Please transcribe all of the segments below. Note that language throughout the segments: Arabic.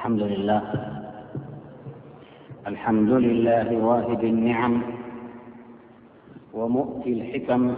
الحمد لله واهب النعم ومؤتي الحكم،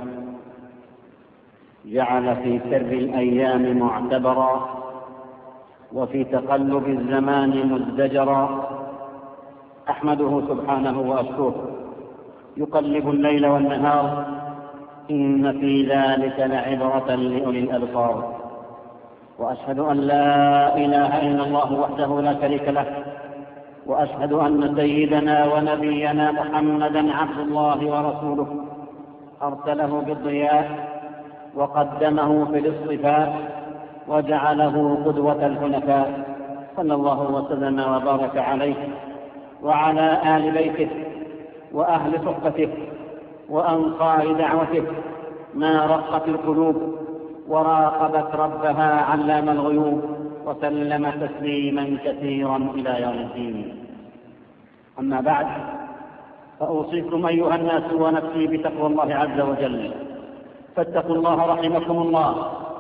جعل في سر الأيام معتبرا وفي تقلب الزمان مزدجرا. أحمده سبحانه وأشكره، يقلب الليل والنهار، إن في ذلك لعبرة لأولي الأبصار. وأشهد أن لا إله إلا الله وحده لا شريك له، وأشهد أن سيدنا ونبينا محمدا عبد الله ورسوله، أرسله بالضياء وقدمه في الاصطفاء وجعله قدوة الحنفاء، صلى الله وسلم وبارك عليه وعلى آل بيته وأهل صحبته وأنصار دعوته، ما رقت القلوب وراقبت ربها علام الغيوب، وسلم تسليما كثيرا إلى يوم الدين. أما بعد، فأوصيكم أيها الناس ونفسي بتقوى الله عز وجل، فاتقوا الله رحمكم الله،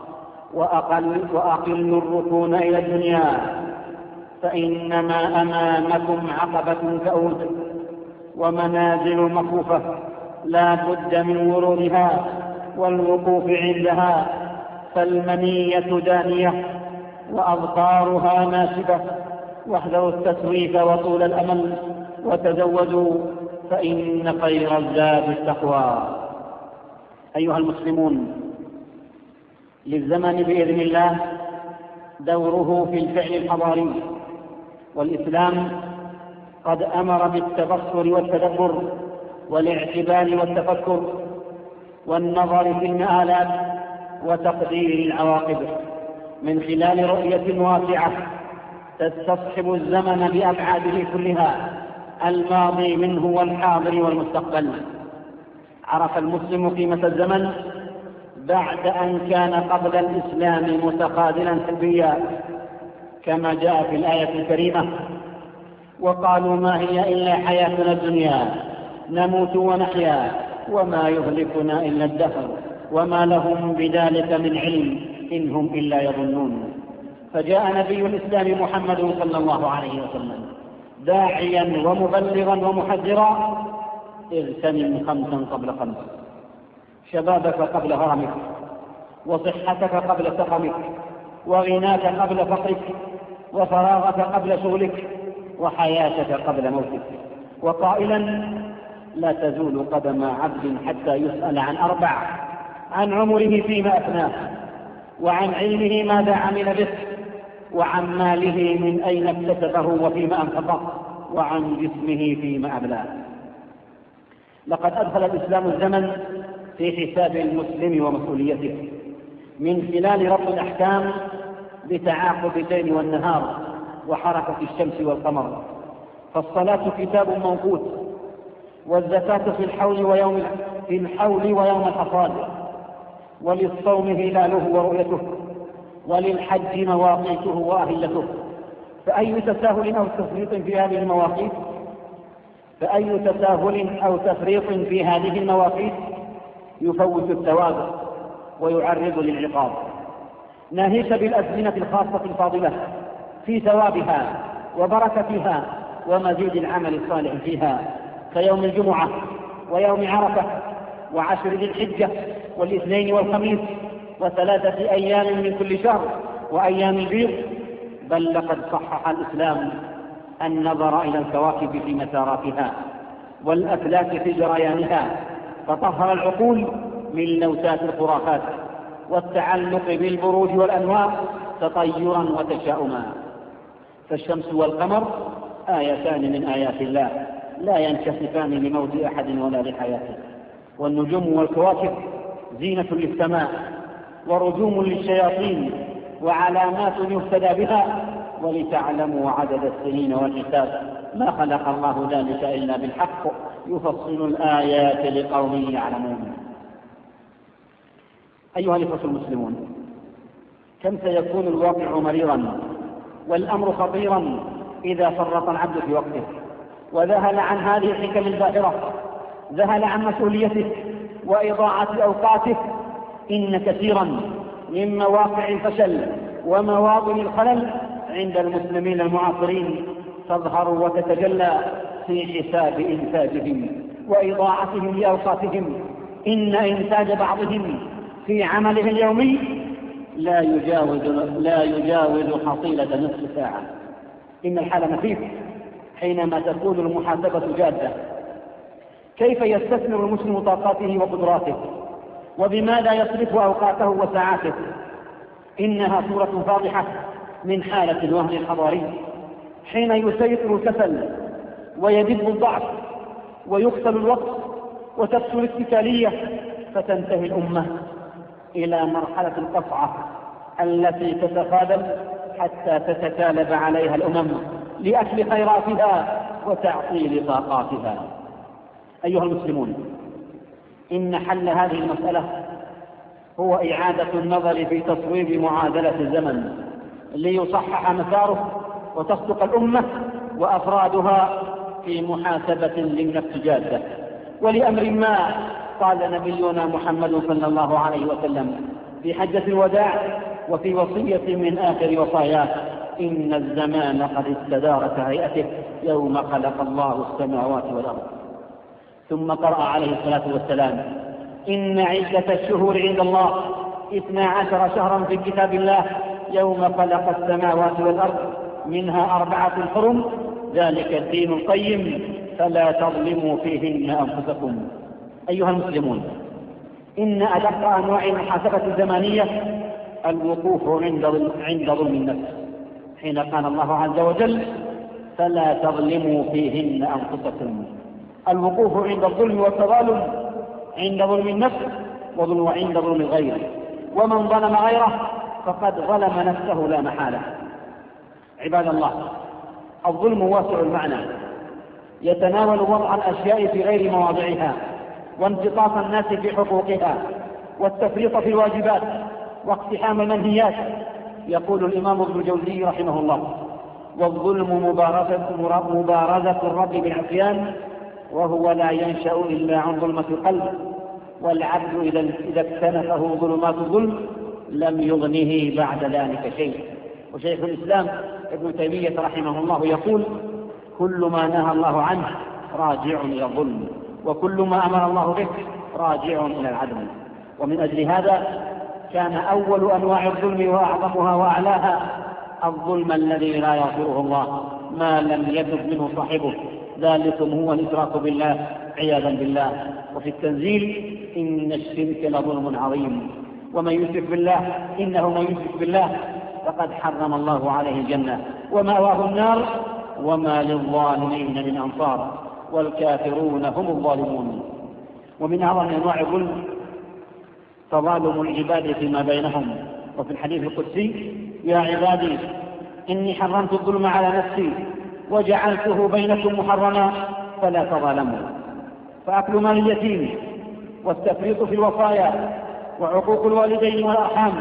وأقلوا الركون إلى الدنيا، فإنما أمامكم عقبة كؤود ومنازل مكوفة لا بد من ورودها والوقوف عندها، فالمنية دانية وأبصارها ناشبة، واحذروا التسويف وطول الأمل، وتزودوا فإن خير الزاد التقوى. أيها المسلمون، للزمن بإذن الله دوره في الفعل الحضاري، والإسلام قد أمر بالتبصر والتدبر والاعتبار والتفكر والنظر في المآلات وتقدير العواقب من خلال رؤية واسعة تستصحب الزمن بأبعاده كلها، الماضي منه والحاضر والمستقبل. عرف المسلم قيمة الزمن بعد أن كان قبل الإسلام متخاذلا سلبيا، كما جاء في الآية الكريمة: وقالوا ما هي إلا حياتنا الدنيا نموت ونحيا وما يهلكنا إلا الدهر وما لهم بذلك من علم إن هم إلا يظنون. فجاء نبي الإسلام محمد صلى الله عليه وسلم داعيا ومبلغا ومحذرا: اغتنم 5 قبل 5، شبابك قبل هرمك، وصحتك قبل سقمك، وغناك قبل فقرك، وفراغك قبل شغلك، وحياتك قبل موتك. وقائلا: لا تزول قدم عبد حتى يسأل عن 4: عن عمره فيما أفناه، وعن علمه ماذا عمل به، وعن ماله من أين اكتسبه وفيما أنفقه، وعن جسمه فيما أبلاه. لقد أدخل الإسلام الزمن في حساب المسلم ومسؤوليته من خلال ربط الأحكام بتعاقب الليل والنهار وحركة الشمس والقمر. فالصلاة كتاب موقوت، والزكاة في الحول ويوم الحصاد، وللصوم هلاله ورؤيته، وللحج مواقيته وأهلته. فأي تساهل أو تفريط في هذه المواقيت يفوت الثواب ويعرض للعقاب. ناهيك بالأزمنة الخاصة الفاضلة في ثوابها وبركتها ومزيد العمل الصالح فيها، كيوم الجمعة ويوم عرفة و10 ذي الحجة والاثنين والخميس و3 أيام من كل شهر وأيام البيض. بل لقد صحح الإسلام النظر إلى الكواكب في مساراتها والأفلاك في جريانها، فطهر العقول من لوثات الخرافات والتعلق بالبروج والأنواع تطيرا وتشاؤما. فالشمس والقمر آيتان من آيات الله لا ينكسفان لموت أحد ولا لحياته. والنجوم والكواكب زينة للسماء ورجوم للشياطين وعلامات يهتدى بها، ولتعلموا عدد السنين والحساب، ما خلق الله ذلك إلا بالحق، يفصل الآيات لقوم يعلمون. أيها الإخوة المسلمون، كم سيكون الواقع مريرا والأمر خطيرا إذا فرط العبد في وقته وذهل عن هذه الحكم الباهرة، ذهل عن مسؤوليته وإضاعة أوقاته. إن كثيرا من مواقع الفشل ومواطن الخلل عند المسلمين المعاصرين تظهر وتتجلى في حساب إنتاجهم وإضاعتهم لأوقاتهم. إن إنتاج بعضهم في عمله اليومي لا يجاوز حصيلة نصف ساعة. إن الحال مخيف حينما تكون المحاسبة جادة. كيف يستثمر المسلم طاقاته وقدراته؟ وبماذا يصرف أوقاته وساعاته؟ إنها صورة فاضحة من حالة الوهن الحضاري، حين يسيطر الكسل ويدب الضعف ويقتل الوقت وتكثر الاتكالية، فتنتهي الأمة إلى مرحلة القصعة التي تتقادم حتى تتكالب عليها الأمم لأكل خيراتها وتعطيل طاقاتها. أيها المسلمون، إن حل هذه المسألة هو إعادة النظر في تصويب معادلة الزمن ليصحح مساره وتصدق الأمة وأفرادها في محاسبة للنفس جادة ولأمر ما. قال نبينا محمد صلى الله عليه وسلم في حجة الوداع وفي وصية من آخر وصاياه: إن الزمان قد استدار كهيئته يوم خلق الله السماوات والأرض. ثم قرأ عليه الصلاة والسلام: إن عدة الشهور عند الله 12 شهرا في كتاب الله يوم خلق السماوات والأرض منها 4 حرم ذلك الدين القيم فلا تظلموا فيهن أنفسكم. أيها المسلمون، إن أدق أنواع المحاسبة الزمانية الوقوف عند ظلم النفس، حين قال الله عز وجل: فلا تظلموا فيهن أنفسكم. الوقوف عند الظلم والتظالم عند ظلم النفس وعند ظلم الغير، ومن ظلم غيره فقد ظلم نفسه لا محالة. عباد الله، الظلم واسع المعنى، يتناول وضع الأشياء في غير مواضعها وانتقاص الناس في حقوقها والتفريط في الواجبات واقتحام المنهيات. يقول الإمام ابن الجوزي رحمه الله: والظلم مبارزة الرب بالعصيان، وهو لا ينشأ إلا عن ظلمة القلب، والعبد إذا اكتنفه ظلمات الظلم لم يغنه بعد ذلك شيء. وشيخ الإسلام ابن تيمية رحمه الله يقول: كل ما نهى الله عنه راجع إلى الظلم، وكل ما أمر الله به راجع إلى العدل. ومن أجل هذا كان أول أنواع الظلم وأعظمها وأعلاها الظلم الذي لا يغفره الله ما لم يتب منه صاحبه، ذلكم هو الإشراك بالله عياذا بالله. وفي التنزيل: إن الشرك لظلم عظيم، ومن يشرك بالله إنه من يشرك بالله فقد حرم الله عليه الجنة ومأواه النار وما للظالمين من أنصار، والكافرون هم الظالمون. ومن أعظم أنواع الظلم تظالم العباد فيما بينهم. وفي الحديث القدسي: يا عبادي إني حرمت الظلم على نفسي وجعلته بينكم محرما فلا تظالموا. فأكل مال اليتيم والتفريط في الوصايا وعقوق الوالدين والأرحام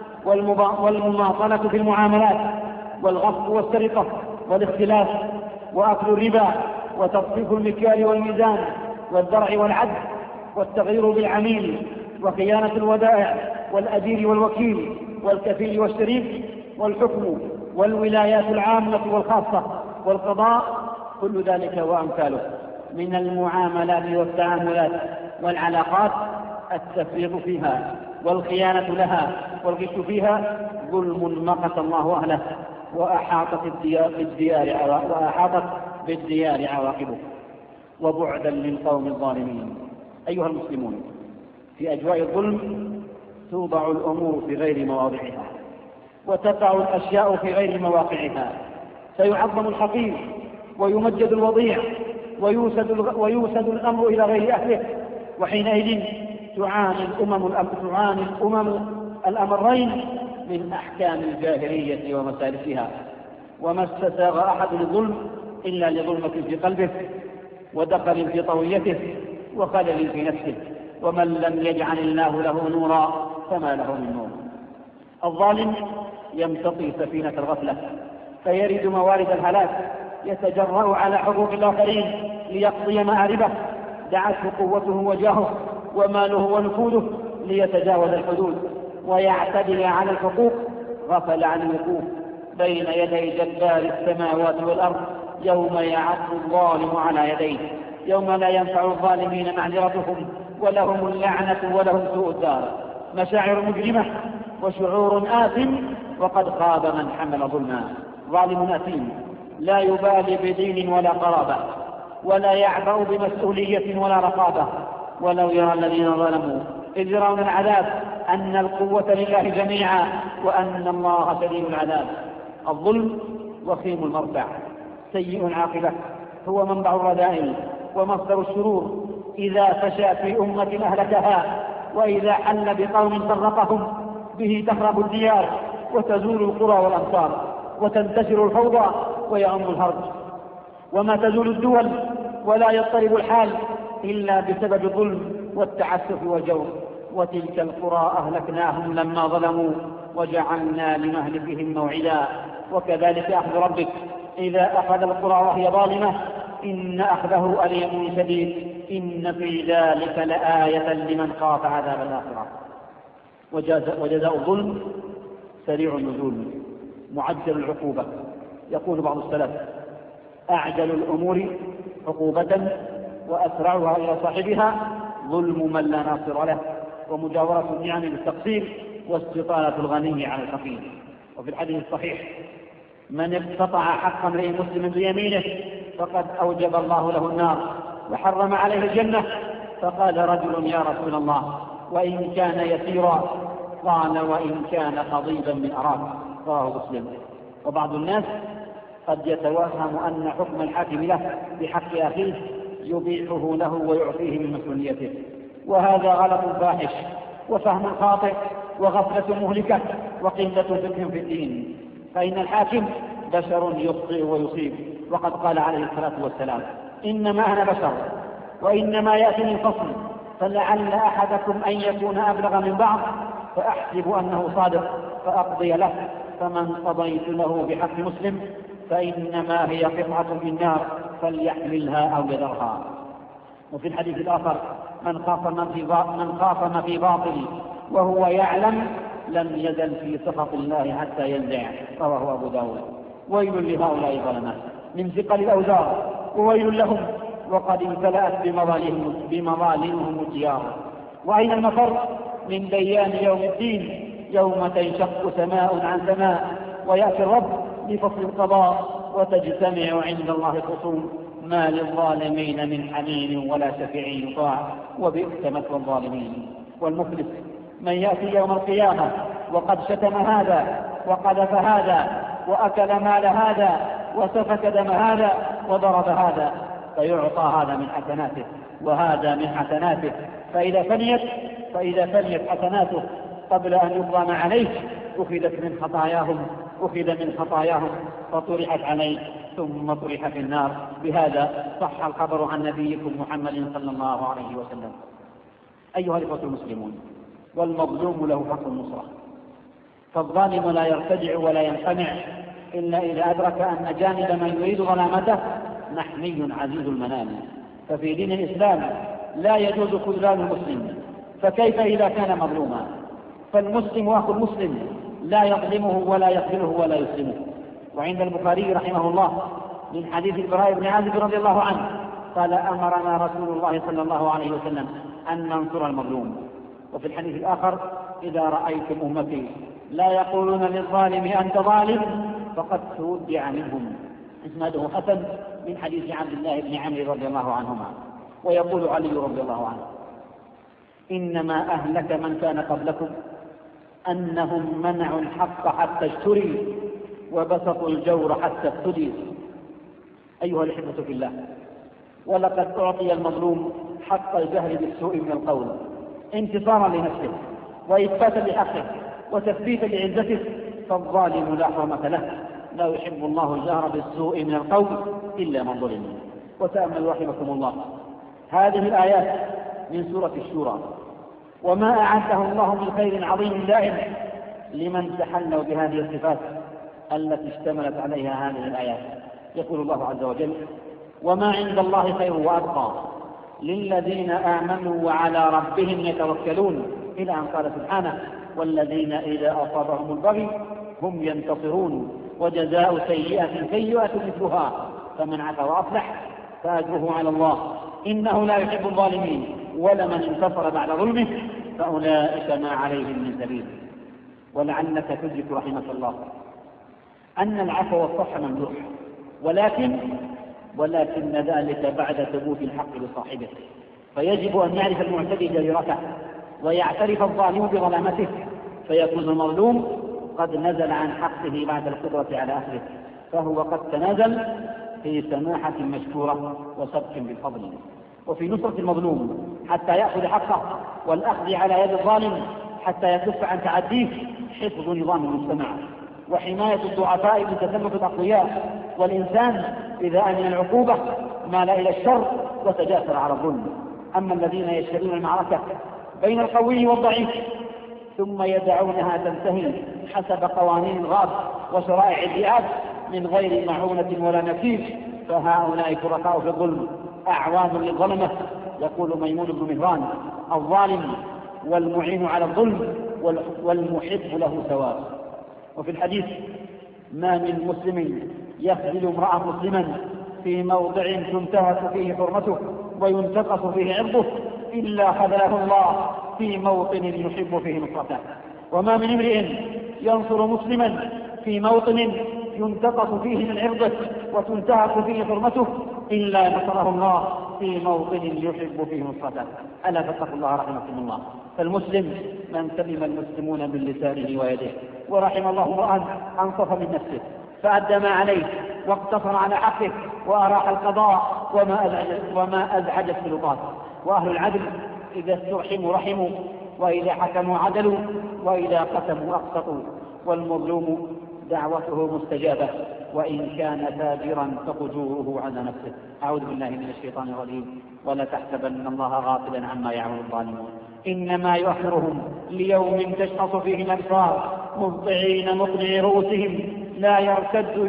والمماطلة في المعاملات والغصب والسرقة والاختلاف وأكل الربا وتطفيف المكيال والميزان والزرع والعد والتغيير بالعميل وخيانة الودائع والأجير والوكيل والكفيل والشريك والحكم والولايات العامة والخاصة والقضاء، كل ذلك وأمثاله من المعاملات والتعاملات والعلاقات التفريط فيها والخيانة لها والغش فيها ظلم مقت الله أهله وأحاطت بالديار عواقبه، وبعدا للقوم الظالمين. أيها المسلمون، في أجواء الظلم توضع الأمور في غير مواضعها وتقع الأشياء في غير مواقعها، فيعظم الحقير ويمجد الوضيع ويوسد الأمر إلى غير أهله، وحينئذ تعاني الأمم الأمرين من أحكام الجاهلية ومسالكها. وما استساغ أحد للظلم إلا لظلمة في قلبه ودخل في طويته وخلل في نفسه، ومن لم يجعل الله له نورا فما له من نور. الظالم يمتطي سفينة الغفلة فيرد موارد الهلاك، يتجرأ على حقوق الآخرين ليقضي مآربه، دعته قوته وجاهه وماله ونفوذه ليتجاوز الحدود ويعتدي على الحقوق، غفل عن الوقوف بين يدي جبار السماوات والأرض يوم يعض الظالم على يديه، يوم لا ينفع الظالمين معذرتهم ولهم اللعنة ولهم سوء الدار. مشاعر مجرمة وشعور آثم، وقد خاب من حمل ظلما. ظالم أثيم لا يبالي بدين ولا قرابة، ولا يعبأ بمسؤولية ولا رقابة. ولو يرى الذين ظلموا إذ يرون العذاب أن القوة لله جميعا وأن الله شديد العذاب. الظلم وخيم المرتع، سيء العاقبة، هو منبع الرذائل ومصدر الشرور. إذا فشى في أمة أهلكها، وإذا حل بقوم فرقهم به تخرب الديار وتزول القرى والأمصار وتنتشر الفوضى ويعم الهرج. وما تزول الدول ولا يضطرب الحال إلا بسبب الظلم والتعسف والجور. وتلك القرى أهلكناهم لما ظلموا وجعلنا لمهلكهم موعدا. وكذلك أخذ ربك إذا أخذ القرى وهي ظالمة إن أخذه أليم شديد. إن في ذلك لآية لمن خاف عذاب الآخرة. وجزاء الظلم سريع النزول معجل العقوبة. يقول بعض السلف: أعجل الأمور عقوبة وأسرعها إلى صاحبها ظلم من لا ناصر له، ومجاورة النعم بالتقصير، واستطالة الغني على الفقير. وفي الحديث الصحيح: من اقتطع حق امرئ مسلم بيمينه فقد أوجب الله له النار وحرم عليه الجنة. فقال رجل: يا رسول الله، وإن كان يسيرا؟ قال: وإن كان قضيبا من أراك. رواه مسلم. وبعض الناس قد يتوهم أن حكم الحاكم له بحق أخيه يبيحه له ويعطيه من مسؤوليته، وهذا غلط فاحش وفهم خاطئ وغفلة مهلكة وقلة فقه في الدين. فإن الحاكم بشر يخطئ ويصيب، وقد قال عليه الصلاة والسلام: إنما أنا بشر وإنما يأتيني الفصل، فلعل أحدكم أن يكون أبلغ من بعض فأحسب أنه صادق فأقضي له، فمن قضيت له بحق مسلم فإنما هي قطعة في النار فليحملها أو يذرها. وفي الحديث الآخر: من خاف ما في باطل وهو يعلم لم يزل في سخط الله حتى ينزع. رواه أبو داود. ويل لهؤلاء الظلمات من ثقل الأوزار، وويل لهم وقد امتلأت بمظالمهم الديار. وأين المفر من ديان يوم الدين يوم تنشق سماء عن سماء ويأتي الرب لفصل القضاء وتجتمع عند الله الخصوم. ما للظالمين من حميم ولا شفيع يطاع وبئس مثوى الظالمين. والمفلس من يأتي يوم القيامة وقد شتم هذا وقذف هذا وأكل مال هذا وسفك دم هذا وضرب هذا، فيعطى هذا من حسناته وهذا من حسناته، فإذا فنيت حسناته قبل أن يظلم عليه أخذ من خطاياهم فطرحت عليه ثم طرح في النار. بهذا صح الخبر عن نبيكم محمد صلى الله عليه وسلم. أيها الإخوة المسلمون، والمظلوم له حق النصرة، فالظالم لا يرتجع ولا ينقمع إلا إذا أدرك أن جانب من يريد ظلامته محمي عزيز المنال. ففي دين الإسلام لا يجوز خذلان المسلم، فكيف إذا كان مظلوما؟ فالمسلم أخو المسلم لا يظلمه ولا يخذله ولا يسلمه. وعند البخاري رحمه الله من حديث البراء بن عازب رضي الله عنه قال: أمرنا رسول الله صلى الله عليه وسلم أن ننصر المظلوم. وفي الحديث الآخر: إذا رأيتم أمتي لا يقولون للظالم أنت ظالم فقد تودع منهم. إسناده حسن من حديث عبد الله بن عمرو رضي الله عنهما. ويقول علي رضي الله عنه: إنما أهلك من كان قبلكم أنهم منعوا الحق حتى اشتري وبسطوا الجور حتى افتدي. أيها الأحبة في الله، ولقد أعطي المظلوم حق الجهل بالسوء من القول انتصارا لنفسه وإثباتا لحقه وتثبيتا لعزته، فالظالم لا حرمة له. لا يحب الله الجهر بالسوء من القول إلا من ظلم. وتأملوا رحمكم الله هذه الآيات من سورة الشورى، وما أعده الله من خير عظيم دائم لمن تحلوا بهذه الصفات التي اشتملت عليها هذه الآيات. يقول الله عز وجل: وما عند الله خير وأبقى للذين آمنوا وعلى ربهم يتوكلون، إلى أن قال سبحانه: والذين إذا أصابهم البغي هم ينتصرون. وجزاء سيئة سيئة مثلها، فمن عفا وأصلح فأجره على الله إنه لا يحب الظالمين. ولمن انتصر بعد ظلمه فأولئك ما عليهم من سبيل. ولعلك تدرك رحمك الله أن العفو والصفح ممدوح، ولكن ذلك بعد ثبوت الحق لصاحبه، فيجب أن يعرف المعتدي جريرته ويعترف الظالم بظلامته، فيكون المظلوم قد نزل عن حقه بعد القدرة على أخذه، فهو قد تنازل في سماحة مشكورة وسبق بالفضل. وفي نصرة المظلوم حتى يأخذ حقه، والأخذ على يد الظالم حتى يكف عن تعديه، حفظ نظام المجتمع وحماية الضعفاء من تسلط الأقوياء. والإنسان إذا أمن العقوبة مال إلى الشر وتجاسر على الظلم. أما الذين يشترون المعركة بين القوي والضعيف ثم يدعونها تنتهي حسب قوانين الغاب وشرائع الذئاب من غير معونة ولا نفيذ، فهؤلاء شركاء في الظلم أعوان للظلمة. يقول ميمون بن مهران: الظالم والمعين على الظلم والمحب له ثواب. وفي الحديث: ما من مسلم يخذل امرأ مسلما في موضع تنتهك فيه حرمته وينتقص فيه عرضه إلا خذله الله في موطن يحب فيه نصرته. وما من امرئ ينصر مسلما في موطن ينتقص فيه من عرضه وتنتهك فيه حرمته إلا نصره الله في موطن يحب فيه نصرته. ألا فاتقوا الله رحمكم الله. فالمسلم من سلم المسلمون من لسانه ويده. ورحم الله امرأ أنصف من نفسه فأدى ما عليه واقتصر على حقه وأراح القضاء وما أزعج السلطات. وأهل العدل إذا استرحموا رحموا، وإذا حكموا عدلوا، وإذا قسموا أقسطوا. والمظلوم دعوته مستجابة وإن كان تاجرا فقجوره على نفسه. أعوذ بالله من الشيطان الرجيم. ولا تحسبن الله غافلا عما يعمل الظالمون إنما يؤخرهم ليوم تشخص فيه الأبصار مهطعين مقنعي رؤوسهم لا يرتد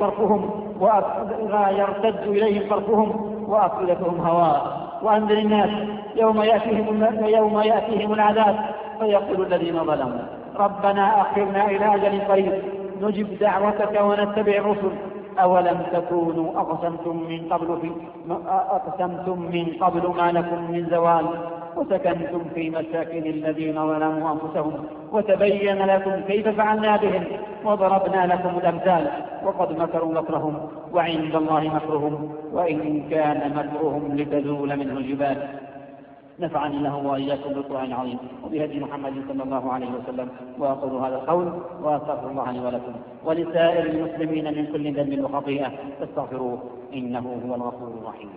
إليهم طرفهم وأفئدتهم هواء. وأنذر الناس يوم يأتيهم العذاب فيقول الذين ظلموا ربنا أخرنا إلى أجل قريب نجب دعوتك ونتبع الرسل أولم تكونوا أقسمتم من قبل ما لكم من زوال وسكنتم في مساكن الذين ظلموا أنفسهم وتبين لكم كيف فعلنا بهم وضربنا لكم الأمثال وقد مكروا مكرهم وعند الله مكرهم وإن كان مكرهم لتزول منه الجبال. نفعني الله وإياكم بالقرآن العظيم وبهدي محمد صلى الله عليه وسلم. وأقول هذا القول وأستغفر الله لي ولكم ولسائر المسلمين من كل ذنب وخطيئة فاستغفروه إنه هو الغفور الرحيم.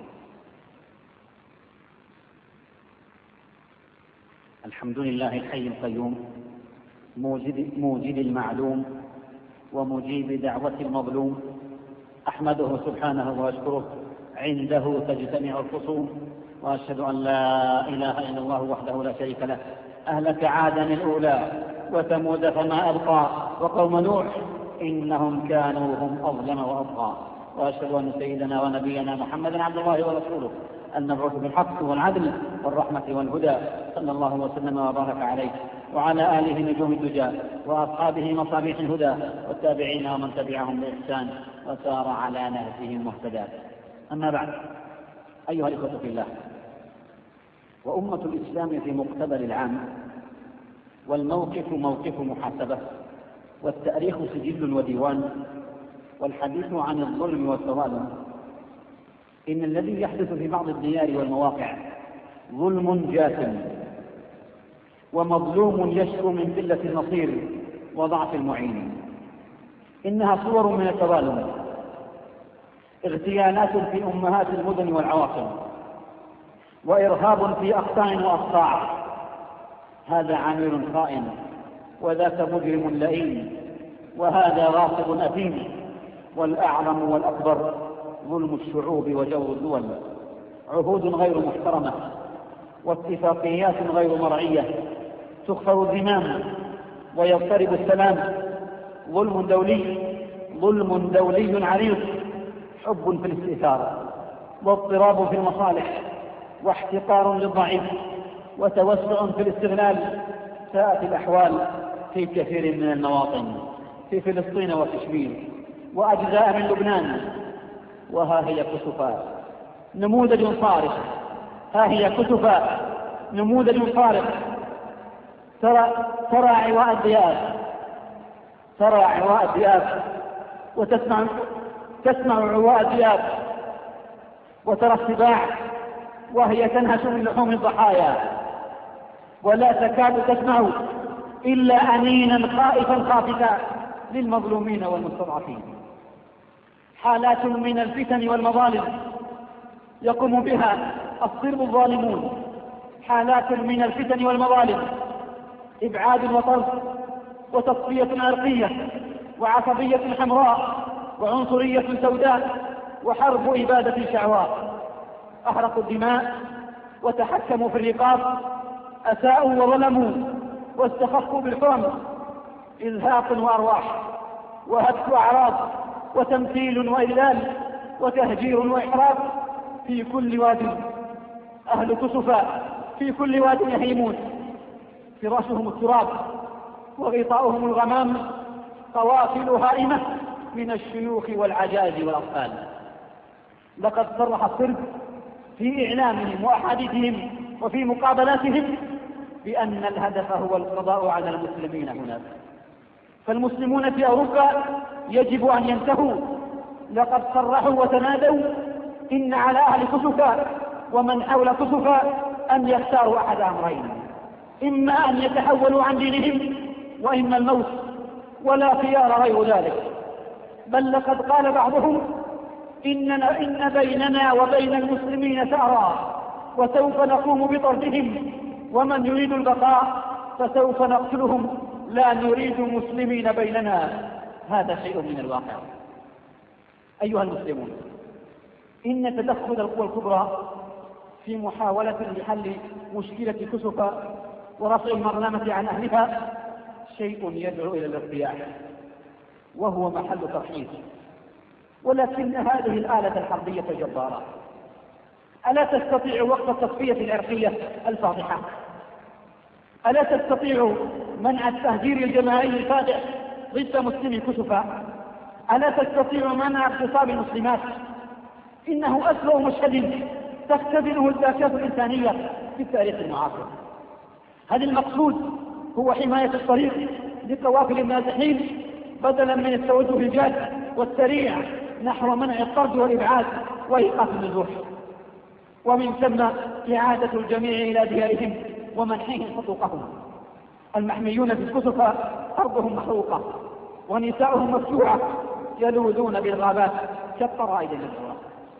الحمد لله الحي القيوم موجد المعلوم ومجيب دعوة المظلوم. أحمده سبحانه وأشكره عنده تجتمع الخصوم. وأشهد أن لا إله إلا الله وحده لا شريك له أهلك عادا الأولى وثمود فما أبقى وقوم نوح إنهم كانوا هم أظلم وأطغى. وأشهد أن سيدنا ونبينا محمدا عبد الله ورسوله المبعوث بالحق والعدل والرحمة والهدى صلى الله وسلم وبارك عليه وعلى آله نجوم الدجى وأصحابه مصابيح الهدى والتابعين ومن تبعهم بإحسان وسار على نهجهم مهتدى. أما بعد، أيها الإخوة في الله، وأمة الإسلام في مقتبل العام، والموقف موقف محاسبة، والتاريخ سجل وديوان، والحديث عن الظلم والتظالم. إن الذي يحدث في بعض الديار والمواقع ظلم جاثم ومظلوم يشكو من قلة النصير وضعف المعين. إنها صور من التظالم، اغتيالات في أمهات المدن والعواصم، وإرهاب في أقطاع وأقطاع. هذا عامل خائن وذاك مجرم لئيم وهذا غاصب أثيم. والأعظم والأكبر ظلم الشعوب وجور الدول، عهود غير محترمة واتفاقيات غير مرعية، تخفر الذمام ويضطرب السلام. ظلم دولي عريض، حب في الاستئثار واضطراب في المصالح واحتقار للضعيف وتوسع في الاستغلال. ساءت الأحوال في كثير من المواطن في فلسطين وكشمير وأجزاء من لبنان، وها هي كسفا نموذج صارخ. ها هي كسفا نموذج صارخ. ترى عواء الذئاب، ترى عواء الذئاب تسمع عواء الذئاب، وترى السباع وهي تنهش من لحوم الضحايا، ولا تكاد تسمع إلا أنينا خائفا خافتا للمظلومين والمستضعفين. حالات من الفتن والمظالم يقوم بها الصرب الظالمون، حالات من الفتن والمظالم، إبعاد وطرد وتصفية عرقية وعصبية حمراء وعنصرية سوداء وحرب إبادة شعواء. أحرقوا الدماء وتحكموا في الرقاب، أساءوا وظلموا واستخفوا بالحرم، إزهاق وأرواح وهتك أعراض وتمثيل وإذلال وتهجير وإحراق في كل واد. أهل كسفا في كل واد يهيمون، فراشهم التراب وغطاؤهم الغمام، قوافل هائمة من الشيوخ والعجائز والأطفال. لقد صرح الصرب في إعلامهم وأحاديثهم وفي مقابلاتهم بأن الهدف هو القضاء على المسلمين هناك، فالمسلمون في أوروبا يجب أن ينتهوا. لقد صرحوا وتنادوا إن على أهل كسفا ومن حول كسفا أن يختاروا أحد أمرين: إما أن يتحولوا عن دينهم وإما الموت، ولا خيار غير ذلك. بل لقد قال بعضهم إن بيننا وبين المسلمين ثأرا وسوف نقوم بطردهم، ومن يريد البقاء فسوف نقتلهم، لا نريد مسلمين بيننا. هذا شيء من الواقع. أيها المسلمون، إن تدخل القوى الكبرى في محاولة لحل مشكلة كسفا ورفع المظلمة عن أهلها شيء يدعو إلى الارتياح، وهو محل ترحيب. ولكن هذه الآلة الحربية جبارة، ألا تستطيع وقت التصفية العرقية الفاضحة؟ ألا تستطيع منع التهجير الجماعي الفادح ضد مسلمي كسفا؟ ألا تستطيع منع اغتصاب المسلمات؟ إنه أسوأ مشهد تختبره الذاكرة الإنسانية في التاريخ المعاصر. هذا المقصود هو حماية الطريق لقوافل النازحين بدلا من التوجه الجاد والسريع نحو منع الطرد والإبعاد وإيقاف النزوح، ومن ثم إعادة الجميع إلى ديارهم ومنحهم حقوقهم. المحميون في كسفا أرضهم محروقة ونساؤهم مفتوحة يلوذون بالغابات كالطرائد المسروقة.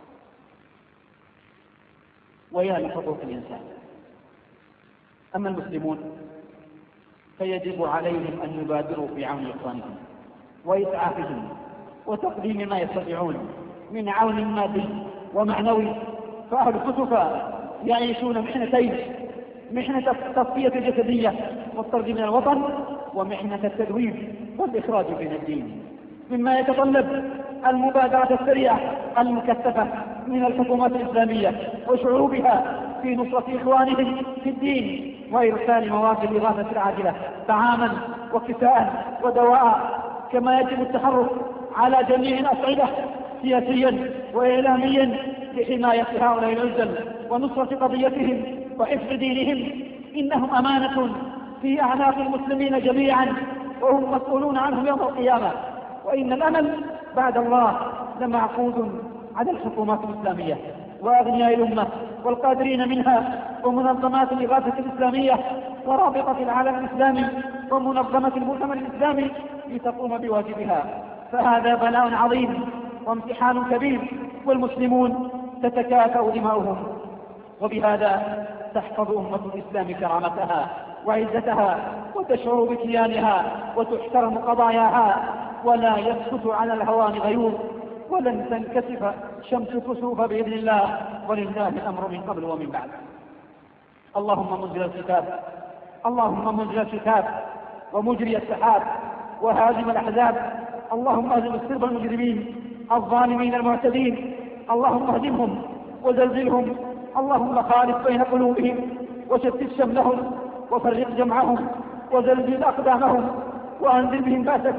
ويا لحقوق الإنسان. أما المسلمون فيجب عليهم أن يبادروا في عون إخوانهم وإسعافهم وتقديم ما يستطيعون من عون مادي ومعنوي. فأهل كسفا يعيشون محنتين: محنة التصفية الجسدية والطرد من الوطن، ومحنة التدوير والإخراج من الدين، مما يتطلب المبادرة السريعة المكثفة من الحكومات الإسلامية وشعوبها في نصرة إخوانهم في الدين، وإرسال مواد الإغاثة العاجلة طعاما وكساء ودواء. كما يجب التحرك على جميع الأصعدة سياسيا وإعلاميا لحماية هؤلاء العزل ونصرة قضيتهم وحفظ دينهم. إنهم أمانة في أعناق المسلمين جميعا، وهم مسؤولون عنهم يوم القيامة. وإن الأمل بعد الله لمعقود على الحكومات الإسلامية وأغنياء الأمة والقادرين منها ومنظمات الإغاثة الإسلامية ورابطة العالم الإسلامي ومنظمة المؤتمر الإسلامي لتقوم بواجبها. فهذا بلاء عظيم وامتحان كبير، والمسلمون تتكافأ دماؤهم، وبهذا تحفظ أمة الإسلام كرامتها وعزتها وتشعر بكيانها وتحترم قضاياها، ولا يسكت على الهوان غيور، ولن تنكسف شمس كسوف بإذن الله، ولله الأمر من قبل ومن بعد. اللهم منزل الكتاب، اللهم منزل الكتاب ومجري السحاب وهازم الأحزاب، اللهم اهزم السرب المجرمين الظالمين المعتدين، اللهم اهزمهم وزلزلهم، اللهم خالف بين قلوبهم وشتت شملهم وفرق جمعهم وزلزل أقدامهم وأنزل بهم بأسك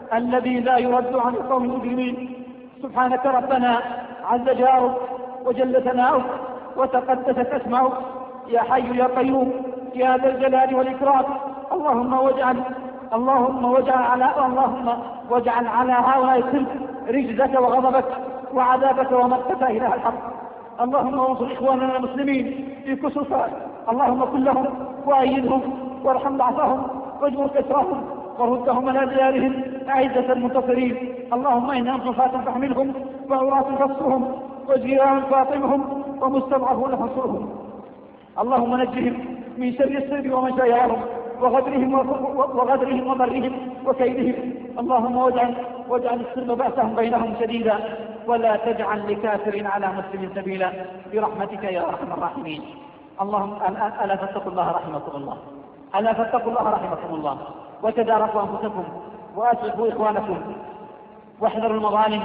الذي لا يرد عن القوم المجرمين. سبحانك ربنا عز جارك وجل ثناؤك وتقدست اسماؤك يا حي يا قيوم يا ذا الجلال والإكرام. اللهم واجعل على هؤلاء الخلق رجزك وغضبك وعذابك ومقتك إله الحق. اللهم انصر إخواننا المسلمين في كسوفا، اللهم كن لهم وأيدهم وارحم ضعفهم واجبر كسرهم وردهم إلى ديارهم أعزة المنتصرين. اللهم إنهم حفاة فاحملهم وعراة فاصفهم وجيران فاطمهم ومستضعفون فانصرهم. اللهم نجهم من شر الصرب ومن شايعهم وغدرهم ومرهم وكيدهم. اللهم واجعل الصرب بأسهم بينهم شديدا ولا تجعل لكافر على مسلم سبيلا برحمتك يا أرحم الراحمين. اللهم ألا فاتقوا الله رحمكم الله وتداركوا أنفسكم وأسعفوا إخوانكم واحذروا المظالم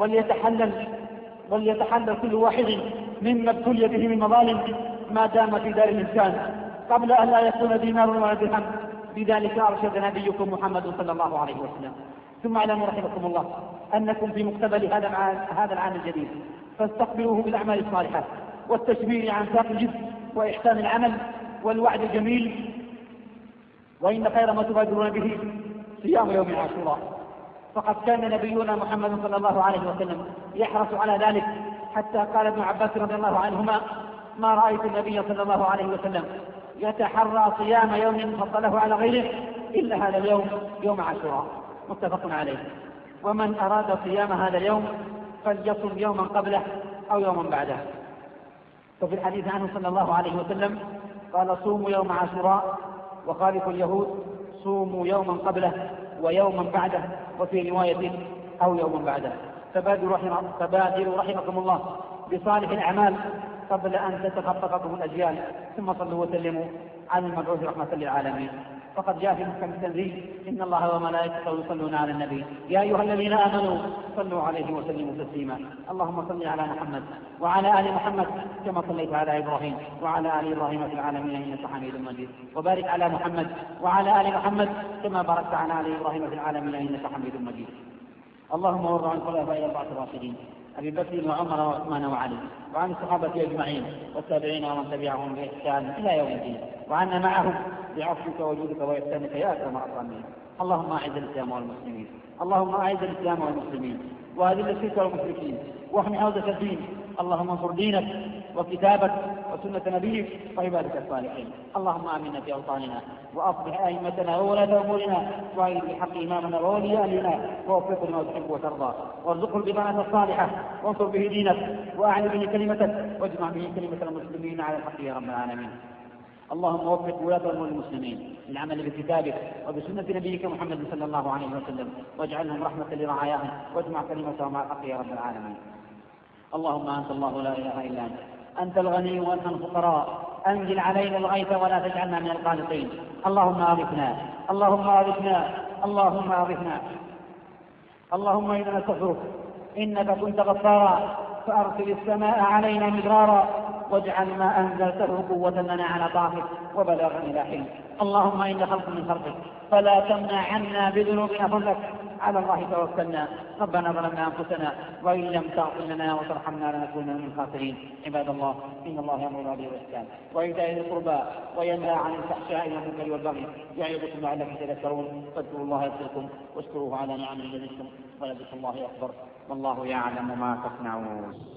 وليتحلل كل واحد مما ابتلي به من مظالم ما دام في دار الإنسان قبل أن لا يكون دينار ولا درهم. بذلك أرشد نبيكم محمد صلى الله عليه وسلم. ثم اعلموا رحمكم الله أنكم في مقتبل هذا العام الجديد فاستقبلوه بالأعمال الصالحة والتشمير عن ساق الجد وإحسان العمل والوعد الجميل، وإن خير ما تبادرون به صيام يوم عاشوراء، فقد كان نبينا محمد صلى الله عليه وسلم يحرص على ذلك حتى قال ابن عباس رضي الله عنهما: ما رأيت النبي صلى الله عليه وسلم يتحرى صيام يوم فضله على غيره إلا هذا اليوم يوم عاشوراء. متفق عليه. ومن أراد صيام هذا اليوم فليصم يوما قبله أو يوما بعده. وفي الحديث عنه صلى الله عليه وسلم قال: صوموا يوم عاشوراء وخالفوا اليهود، صوموا يوما قبله ويوما بعده، وفي رواية أو يوما بعده. فبادروا رحمكم الله بصالح الأعمال قبل أن تتخطفكم الأجيال. ثم صلوا وسلموا على المبعوث رحمة للعالمين. فقد جاء في محكم التنزيل: إن الله وملائكته يصلون على النبي يا أيها الذين آمنوا صلوا عليه وسلموا تسليما. اللهم صل على محمد وعلى آل محمد كما صليت على إبراهيم وعلى آل إبراهيم في العالمين إنك حميد مجيد. وبارك على محمد وعلى آل محمد كما باركت على آل إبراهيم في العالمين إنك حميد مجيد. اللهم وارض عن الخلفاء الأربعة الراشدين أبي بكر وعمر وعثمان وعلي، وعن الصحابة أجمعين والتابعين ومن تبعهم بإحسان إلى يوم الدين، وعنا معهم بعفوك وجودك وإحسانك يا أكرم الأكرمين. اللهم أعز الإسلام والمسلمين، اللهم أعز الإسلام والمسلمين وأذل الشرك والمشركين واحمي حوزة الدين. اللهم انصر دينك وكتابك وسنة نبيك وعبادك الصالحين. اللهم آمنا في أوطاننا وأصلح أئمتنا وولاة أمورنا وأيد بحق إمامنا وولي أمرنا ووفقه لما تحب وترضى، وارزقه البطانة الصالحة وانصر به دينك وأعل به كلمتك واجمع به كلمة المسلمين على الحق يا رب العالمين. اللهم وفق ولاة أمور المسلمين للعمل بكتابك وبسنة نبيك محمد صلى الله عليه وسلم، واجعلهم رحمة لرعاياهم واجمع كلمتهم على الحق يا رب العالمين. اللهم أنت الله لا إله إلا أنت الغني وأنت الفقراء، أنزل علينا الغيث ولا تجعلنا من القانطين. اللهم أغثنا اللهم أغثنا اللهم أغثنا. اللهم إنا نستغفرك إنك كنت غفارا فأرسل السماء علينا مدرارا واجعل ما أنزلته قوة لنا على طاعتك وبلاغا إلى حين. اللهم إن خلق من خلقك فلا تمنع عنا بذنوبنا فضلك. على الله توكلنا. ربنا ظلمنا أنفسنا وإن لم تغفر لنا وترحمنا لنكونن من الخاسرين. عباد الله، إن الله يأمر بالعدل والإحسان وإيتاء ذي القربى وينهى عن الفحشاء والمنكر والبغي يعظكم لعلكم تذكرون. فاذكروا الله يذكركم واشكروه على نعمه يزدكم ولذكر الله أكبر والله يعلم ما تصنعون.